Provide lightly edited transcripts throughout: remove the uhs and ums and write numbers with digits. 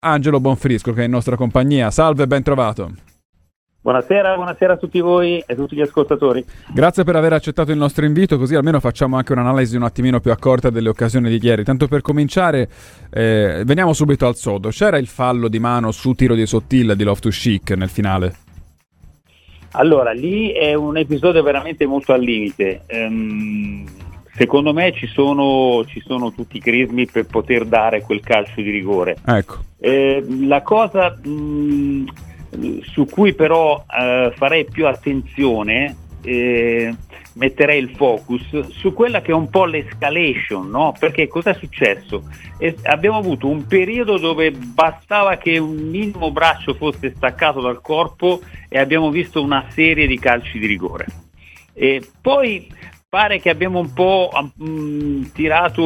Angelo Bonfrisco, che è in nostra compagnia. Salve, ben trovato. Buonasera a tutti voi e a tutti gli ascoltatori. Grazie per aver accettato il nostro invito, così almeno facciamo anche un'analisi un attimino più accorta delle occasioni di ieri. Tanto per cominciare, veniamo subito al sodo. C'era il fallo di mano su tiro di Sottil di Loftus-Cheek nel finale? Allora, lì è un episodio veramente molto al limite. Secondo me ci sono tutti i crismi per poter dare quel calcio di rigore. Ecco. La cosa su cui però farei più attenzione, metterei il focus su quella che è un po' l'escalation, no? Perché cosa è successo? Abbiamo avuto un periodo dove bastava che un minimo braccio fosse staccato dal corpo e abbiamo visto una serie di calci di rigore. E poi pare che abbiamo un po' tirato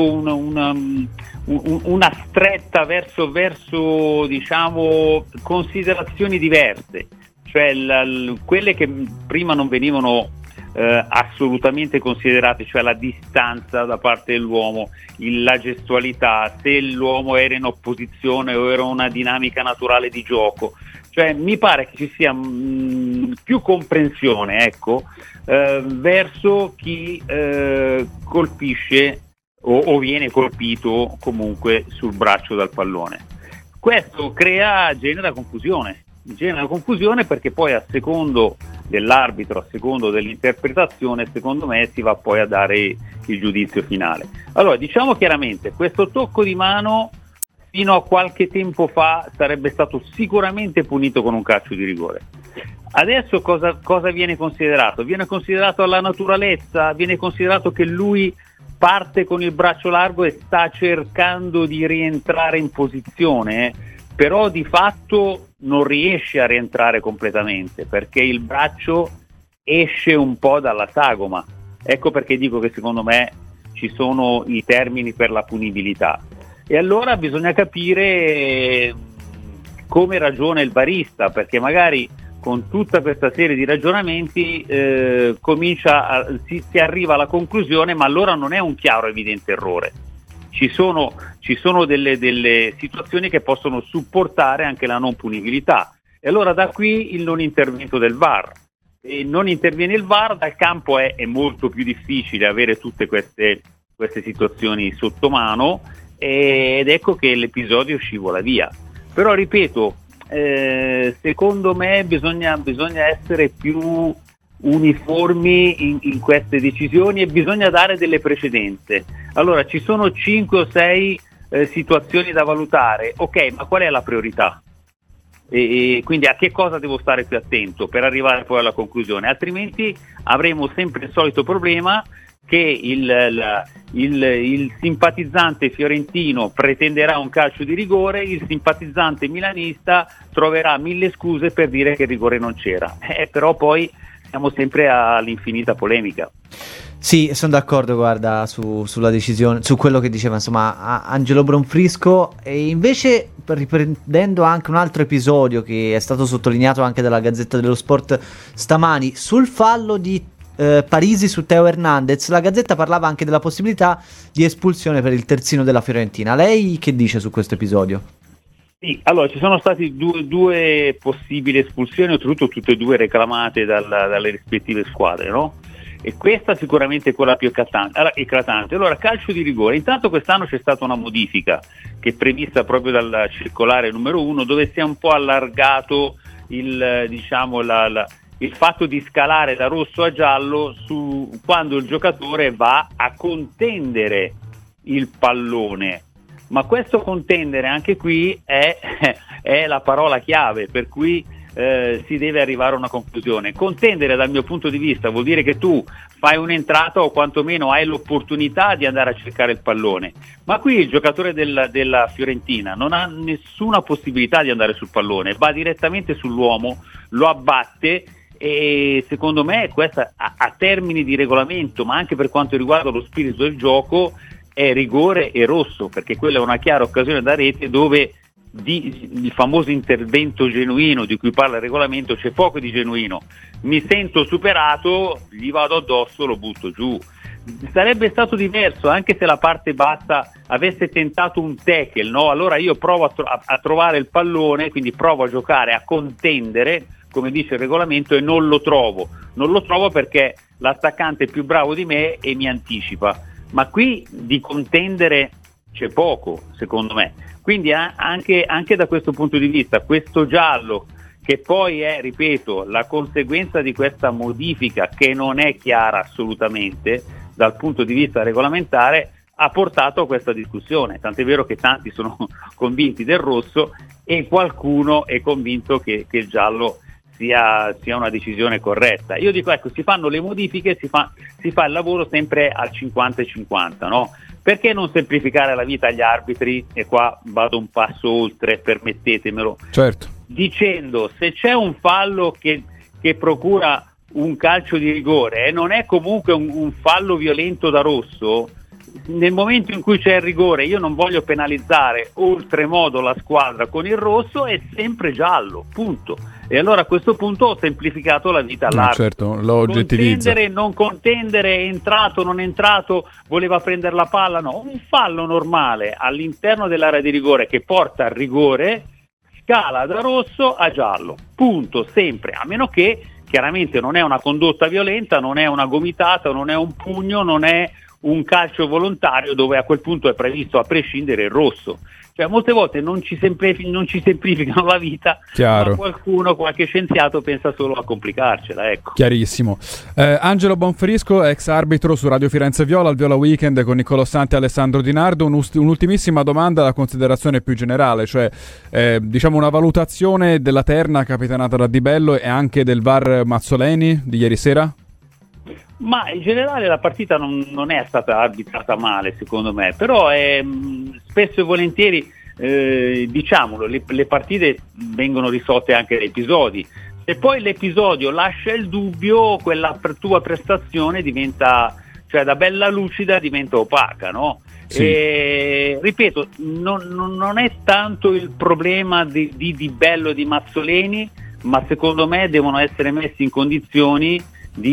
una stretta verso diciamo considerazioni diverse, cioè quelle che prima non venivano assolutamente considerate, cioè la distanza da parte dell'uomo, la gestualità, se l'uomo era in opposizione o era una dinamica naturale di gioco. Cioè mi pare che ci sia più comprensione, ecco, verso chi colpisce o viene colpito comunque sul braccio dal pallone. Questo genera confusione perché poi a secondo dell'arbitro, a secondo dell'interpretazione, secondo me si va poi a dare il giudizio finale. Allora, diciamo chiaramente, questo tocco di mano fino a qualche tempo fa sarebbe stato sicuramente punito con un calcio di rigore. Adesso cosa viene considerato? Viene considerato la naturalezza, viene considerato che lui parte con il braccio largo e sta cercando di rientrare in posizione, però di fatto non riesce a rientrare completamente perché il braccio esce un po' dalla sagoma. Ecco perché dico che secondo me ci sono i termini per la punibilità. E allora bisogna capire come ragiona il barista, perché magari con tutta questa serie di ragionamenti si arriva alla conclusione, ma allora non è un chiaro evidente errore. Ci sono delle situazioni che possono supportare anche la non punibilità, e allora da qui il non intervento del VAR. E non interviene il VAR, dal campo è molto più difficile avere tutte queste situazioni sotto mano, ed ecco che l'episodio scivola via. Però ripeto, secondo me bisogna essere più uniformi in queste decisioni e bisogna dare delle precedenze. Allora ci sono 5 o 6 situazioni da valutare, ok, ma qual è la priorità? E quindi a che cosa devo stare più attento per arrivare poi alla conclusione, altrimenti avremo sempre il solito problema che il simpatizzante fiorentino pretenderà un calcio di rigore, il simpatizzante milanista troverà 1000 scuse per dire che il rigore non c'era, però poi siamo sempre all'infinita polemica. Sì, sono d'accordo, guarda, sulla decisione, su quello che diceva insomma Angelo Bonfrisco. E invece, riprendendo anche un altro episodio che è stato sottolineato anche dalla Gazzetta dello Sport stamani, sul fallo di Parisi su Teo Hernandez, la Gazzetta parlava anche della possibilità di espulsione per il terzino della Fiorentina. Lei che dice su questo episodio? Sì, allora ci sono stati due possibili espulsioni, oltretutto tutte e due reclamate dalle rispettive squadre, no? E questa sicuramente è quella più eclatante. Allora, calcio di rigore. Intanto quest'anno c'è stata una modifica che è prevista proprio dal circolare numero 1, dove si è un po' allargato il fatto di scalare da rosso a giallo quando il giocatore va a contendere il pallone. Ma questo contendere anche qui è la parola chiave, per cui si deve arrivare a una conclusione. Contendere dal mio punto di vista vuol dire che tu fai un'entrata o quantomeno hai l'opportunità di andare a cercare il pallone, ma qui il giocatore della Fiorentina non ha nessuna possibilità di andare sul pallone, va direttamente sull'uomo, lo abbatte, e secondo me questa a termini di regolamento, ma anche per quanto riguarda lo spirito del gioco, è rigore e rosso, perché quella è una chiara occasione da rete dove il famoso intervento genuino di cui parla il regolamento c'è poco di genuino. Mi sento superato, gli vado addosso, lo butto giù. sarebbe stato diverso anche se la parte bassa avesse tentato un tackle, no? Allora io provo a trovare il pallone, quindi provo a giocare, a contendere, come dice il regolamento, e non lo trovo perché l'attaccante è più bravo di me e mi anticipa, ma qui di contendere c'è poco, secondo me. Quindi anche da questo punto di vista, questo giallo, che poi è, ripeto, la conseguenza di questa modifica che non è chiara assolutamente dal punto di vista regolamentare, ha portato a questa discussione, tant'è vero che tanti sono convinti del rosso e qualcuno è convinto che il giallo sia una decisione corretta. Io dico, ecco, si fanno le modifiche, si fa il lavoro sempre al 50-50, no? Perché non semplificare la vita agli arbitri? E qua vado un passo oltre, permettetemelo. Certo. Dicendo, se c'è un fallo che procura un calcio di rigore e non è comunque un fallo violento da rosso, nel momento in cui c'è il rigore io non voglio penalizzare oltremodo la squadra con il rosso, è sempre giallo, punto. E allora a questo punto ho semplificato la vita all'arbitro. Certo, lo oggettivizza. Contendere, non contendere, entrato, non entrato, voleva prendere la palla, no. Un fallo normale all'interno dell'area di rigore che porta al rigore scala da rosso a giallo, punto, sempre, a meno che chiaramente non è una condotta violenta, non è una gomitata, non è un pugno, non è un calcio volontario dove a quel punto è previsto a prescindere il rosso. Cioè molte volte non ci semplificano la vita. Chiaro. Ma qualche scienziato pensa solo a complicarcela, ecco. Chiarissimo. Angelo Bonfrisco, ex arbitro su Radio Firenze Viola, al Viola Weekend con Niccolò Santi e Alessandro Di Nardo. Un'ultimissima domanda, la considerazione più generale, cioè diciamo una valutazione della terna capitanata da Di Bello e anche del VAR Mazzoleni di ieri sera? Ma in generale la partita non è stata arbitrata male, secondo me, però spesso e volentieri diciamolo, le partite vengono risolte anche da episodi. Se poi l'episodio lascia il dubbio, quella tua prestazione diventa, cioè da bella lucida diventa opaca, no? Sì. E, ripeto, non è tanto il problema di Bello e di Mazzoleni, ma secondo me devono essere messi in condizioni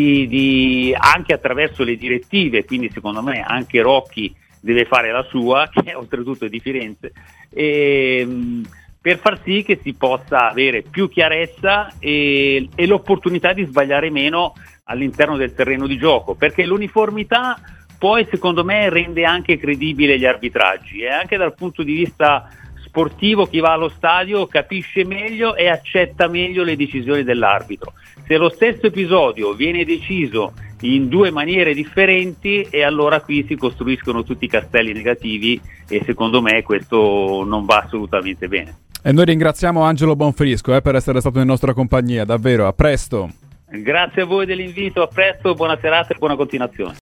anche attraverso le direttive, quindi secondo me anche Rocchi deve fare la sua, che oltretutto è di Firenze, per far sì che si possa avere più chiarezza e l'opportunità di sbagliare meno all'interno del terreno di gioco, perché l'uniformità poi secondo me rende anche credibile gli arbitraggi, e anche dal punto di vista sportivo chi va allo stadio capisce meglio e accetta meglio le decisioni dell'arbitro. Se lo stesso episodio viene deciso in due maniere differenti, e allora qui si costruiscono tutti i castelli negativi, e secondo me questo non va assolutamente bene. E noi ringraziamo Angelo Bonfrisco per essere stato in nostra compagnia, davvero, a presto. Grazie a voi dell'invito, a presto, buona serata e buona continuazione.